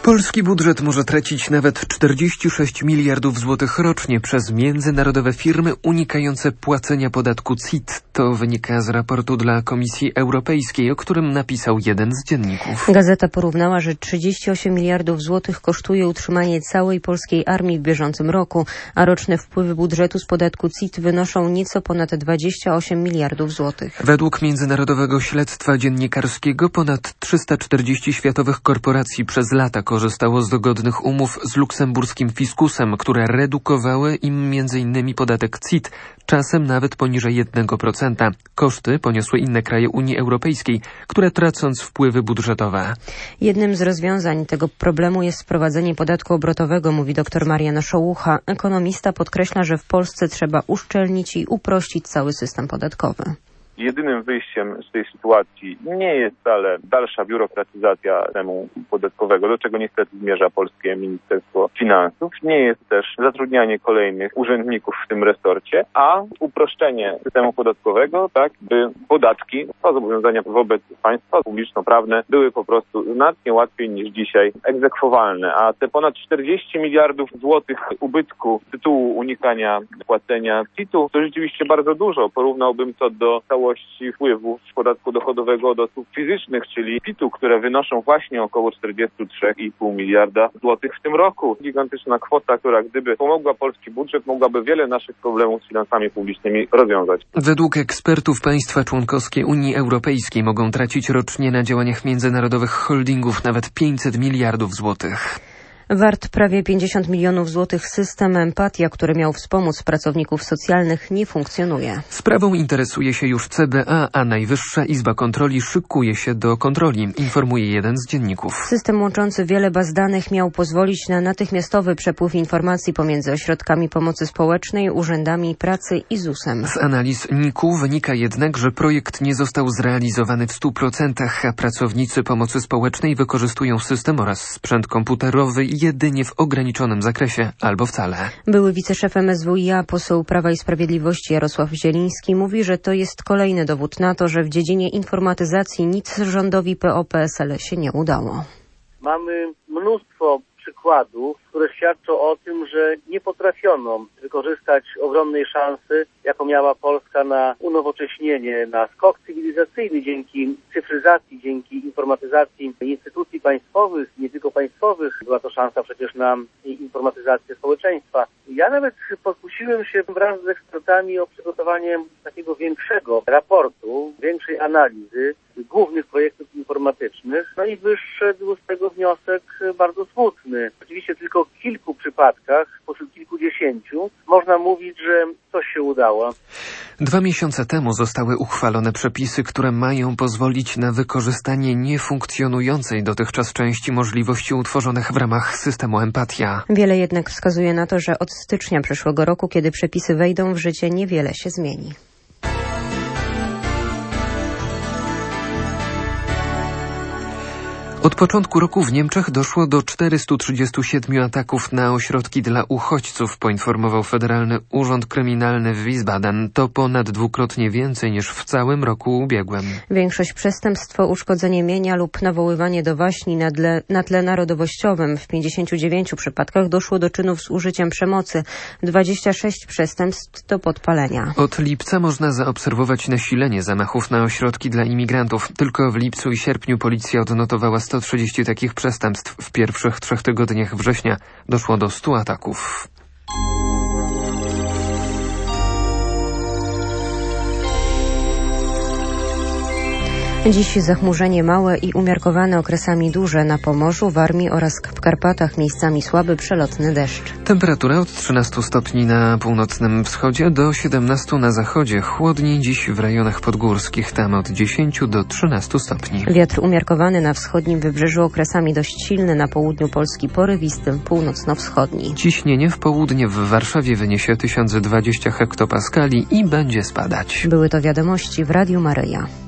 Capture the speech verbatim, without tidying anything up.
Polski budżet może tracić nawet czterdzieści sześć miliardów złotych rocznie przez międzynarodowe firmy unikające płacenia podatku C I T. To wynika z raportu dla Komisji Europejskiej, o którym napisał jeden z dzienników. Gazeta porównała, że trzydzieści osiem miliardów złotych kosztuje utrzymanie całej polskiej armii w bieżącym roku, a roczne wpływy budżetu z podatku C I T wynoszą nieco ponad dwadzieścia osiem miliardów złotych. Według międzynarodowego śledztwa dziennikarskiego ponad trzysta czterdzieści światowych korporacji przez lata korzystało z dogodnych umów z luksemburskim fiskusem, które redukowały im między innymi podatek C I T, czasem nawet poniżej jednego procenta. Koszty poniosły inne kraje Unii Europejskiej, które tracąc wpływy budżetowe. Jednym z rozwiązań tego problemu jest wprowadzenie podatku obrotowego, mówi dr Marian Szołucha. Ekonomista podkreśla, że w Polsce trzeba uszczelnić i uprościć cały system podatkowy. Jedynym wyjściem z tej sytuacji nie jest wcale dalsza biurokratyzacja systemu podatkowego, do czego niestety zmierza polskie Ministerstwo Finansów. Nie jest też zatrudnianie kolejnych urzędników w tym resorcie, a uproszczenie systemu podatkowego, tak by podatki, zobowiązania wobec państwa publiczno-prawne były po prostu znacznie łatwiej niż dzisiaj egzekwowalne. A te ponad czterdzieści miliardów złotych ubytku z tytułu unikania płacenia C I T-u to rzeczywiście bardzo dużo. Porównałbym to do całości wpływów z podatku dochodowego od osób fizycznych, czyli C I T-u, które wynoszą właśnie około czterdzieści trzy i pół miliarda złotych w tym roku. Gigantyczna kwota, która gdyby pomogła polski budżet, mogłaby wiele naszych problemów z finansami publicznymi rozwiązać. Według ekspertów państwa członkowskie Unii Europejskiej mogą tracić rocznie na działaniach międzynarodowych holdingów nawet pięćset miliardów złotych. Wart prawie pięćdziesiąt milionów złotych system Empatia, który miał wspomóc pracowników socjalnych, nie funkcjonuje. Sprawą interesuje się już C B A, a Najwyższa Izba Kontroli szykuje się do kontroli, informuje jeden z dzienników. System łączący wiele baz danych miał pozwolić na natychmiastowy przepływ informacji pomiędzy ośrodkami pomocy społecznej, urzędami pracy i zusem. Z analiz N I K U wynika jednak, że projekt nie został zrealizowany w stu procentach, a pracownicy pomocy społecznej wykorzystują system oraz sprzęt komputerowy jedynie w ograniczonym zakresie albo wcale. Były wiceszef M S W i A, poseł Prawa i Sprawiedliwości Jarosław Zieliński mówi, że to jest kolejny dowód na to, że w dziedzinie informatyzacji nic rządowi P O P S L się nie udało. Mamy mnóstwo przykładów, które świadczą o tym, że nie potrafiono wykorzystać ogromnej szansy, jaką miała Polska na unowocześnienie, na skok cywilizacyjny dzięki cyfryzacji, dzięki informatyzacji instytucji państwowych, nie tylko państwowych. Była to szansa przecież na informatyzację społeczeństwa. Ja nawet pokusiłem się wraz z ekspertami o przygotowanie takiego większego raportu, większej analizy głównych projektów informatycznych, no i wyszedł z tego wniosek bardzo smutny. Oczywiście tylko w kilku przypadkach, spośród kilkudziesięciu, można mówić, że coś się udało. Dwa miesiące temu zostały uchwalone przepisy, które mają pozwolić na wykorzystanie niefunkcjonującej dotychczas części możliwości utworzonych w ramach systemu Empatia. Wiele jednak wskazuje na to, że od stycznia przyszłego roku, kiedy przepisy wejdą w życie, niewiele się zmieni. Od początku roku w Niemczech doszło do czterystu trzydziestu siedmiu ataków na ośrodki dla uchodźców, poinformował Federalny Urząd Kryminalny w Wiesbaden. To ponad dwukrotnie więcej niż w całym roku ubiegłym. Większość przestępstw to uszkodzenie mienia lub nawoływanie do waśni na tle, na tle narodowościowym. W pięćdziesięciu dziewięciu przypadkach doszło do czynów z użyciem przemocy. dwadzieścia sześć przestępstw to podpalenia. Od lipca można zaobserwować nasilenie zamachów na ośrodki dla imigrantów. Tylko w lipcu i sierpniu policja odnotowała sto trzydzieści takich przestępstw. W pierwszych trzech tygodniach września doszło do stu ataków. Dziś zachmurzenie małe i umiarkowane, okresami duże na Pomorzu, Warmii oraz w Karpatach, miejscami słaby przelotny deszcz. Temperatura od trzynastu stopni na północnym wschodzie do siedemnastu na zachodzie. Chłodniej dziś w rejonach podgórskich, tam od dziesięciu do trzynastu stopni. Wiatr umiarkowany na wschodnim wybrzeżu, okresami dość silny, na południu Polski porywisty, północno-wschodni. Ciśnienie w południe w Warszawie wyniesie tysiąc dwadzieścia hektopaskali i będzie spadać. Były to wiadomości w Radiu Maryja.